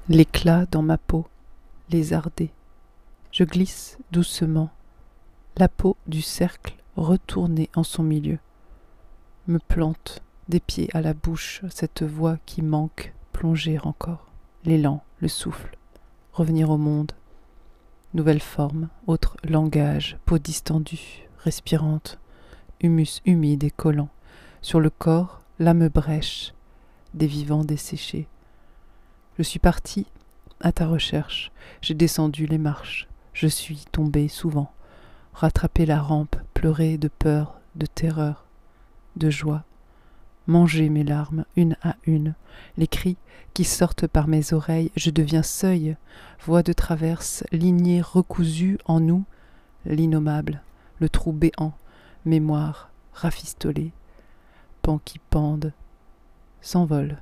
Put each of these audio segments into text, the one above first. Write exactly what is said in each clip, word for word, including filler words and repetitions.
l'éclat dans ma peau, lézardée. Je glisse doucement, la peau du cercle retournée en son milieu. Me plante des pieds à la bouche cette voix qui manque, plonger encore, l'élan, le souffle, revenir au monde. Nouvelle forme, autre langage, peau distendue, respirante, humus humide et collant. Sur le corps, l'âme brèche, des vivants desséchés. Je suis parti à ta recherche, j'ai descendu les marches, je suis tombé souvent, rattrapé la rampe, pleuré de peur, de terreur, de joie, mangé mes larmes une à une, les cris qui sortent par mes oreilles, je deviens seuil, voie de traverse, lignée recousue en nous, l'innommable, le trou béant, mémoire rafistolée, pans qui pendent, s'envolent.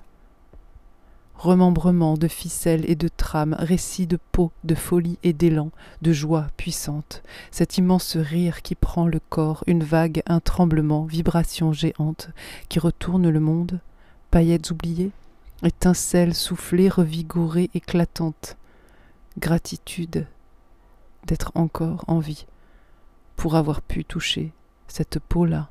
Remembrement de ficelles et de trames, récits de peau, de folie et d'élan, de joie puissante, cet immense rire qui prend le corps, une vague, un tremblement, vibration géante, qui retourne le monde, paillettes oubliées, étincelles soufflées, revigorées, éclatantes, gratitude d'être encore en vie, pour avoir pu toucher cette peau-là.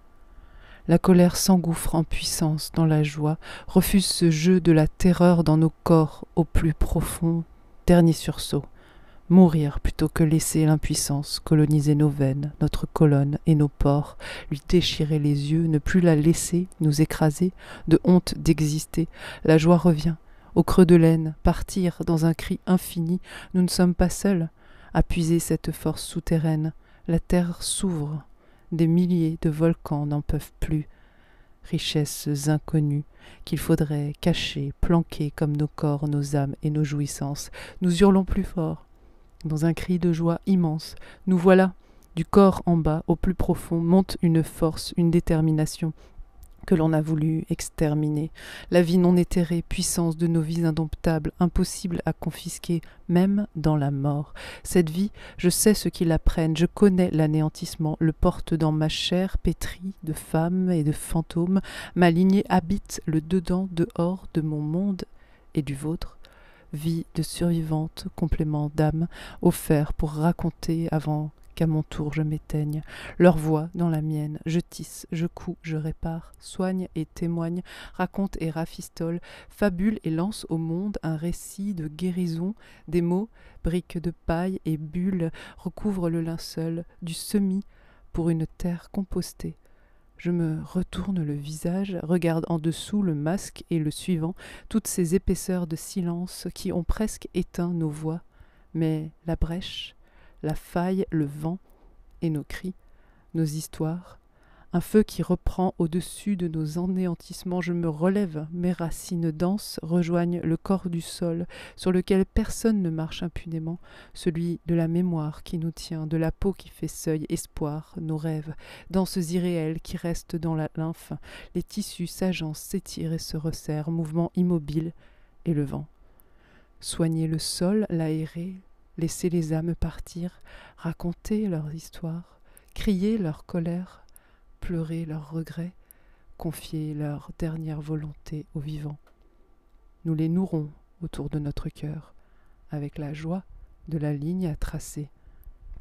La colère s'engouffre en puissance dans la joie, refuse ce jeu de la terreur dans nos corps au plus profond, dernier sursaut. Mourir plutôt que laisser l'impuissance coloniser nos veines, notre colonne et nos pores, lui déchirer les yeux, ne plus la laisser nous écraser, de honte d'exister. La joie revient, au creux de l'aine, partir dans un cri infini. Nous ne sommes pas seuls à puiser cette force souterraine. La terre s'ouvre. Des milliers de volcans n'en peuvent plus, richesses inconnues qu'il faudrait cacher, planquer comme nos corps, nos âmes et nos jouissances. Nous hurlons plus fort, dans un cri de joie immense. Nous voilà, du corps en bas, au plus profond, monte une force, une détermination que l'on a voulu exterminer. La vie non éthérée, puissance de nos vies indomptables, impossible à confisquer, même dans la mort. Cette vie, je sais ce qui la prenne, je connais l'anéantissement, le porte dans ma chair pétrie de femmes et de fantômes. Ma lignée habite le dedans, dehors de mon monde et du vôtre. Vie de survivante, complément d'âme, offert pour raconter avant qu'à mon tour je m'éteigne, leur voix dans la mienne, je tisse, je couds, je répare, soigne et témoigne, raconte et rafistole, fabule et lance au monde un récit de guérison, des mots, briques de paille et bulles, recouvrent le linceul du semis pour une terre compostée. Je me retourne le visage, regarde en dessous le masque et le suivant, toutes ces épaisseurs de silence qui ont presque éteint nos voix, mais la brèche, la faille, le vent et nos cris, nos histoires, un feu qui reprend au-dessus de nos anéantissements. Je me relève, mes racines denses rejoignent le corps du sol sur lequel personne ne marche impunément, celui de la mémoire qui nous tient, de la peau qui fait seuil, espoir, nos rêves, danses irréelles qui restent dans la lymphe, les tissus s'agencent, s'étirent et se resserrent, mouvement immobile et le vent. Soigner le sol, l'aérer, laisser les âmes partir, raconter leur histoire, crier leur colère, pleurer leurs regrets, confier leur dernière volonté aux vivants. Nous les nourrons autour de notre cœur, avec la joie de la ligne à tracer.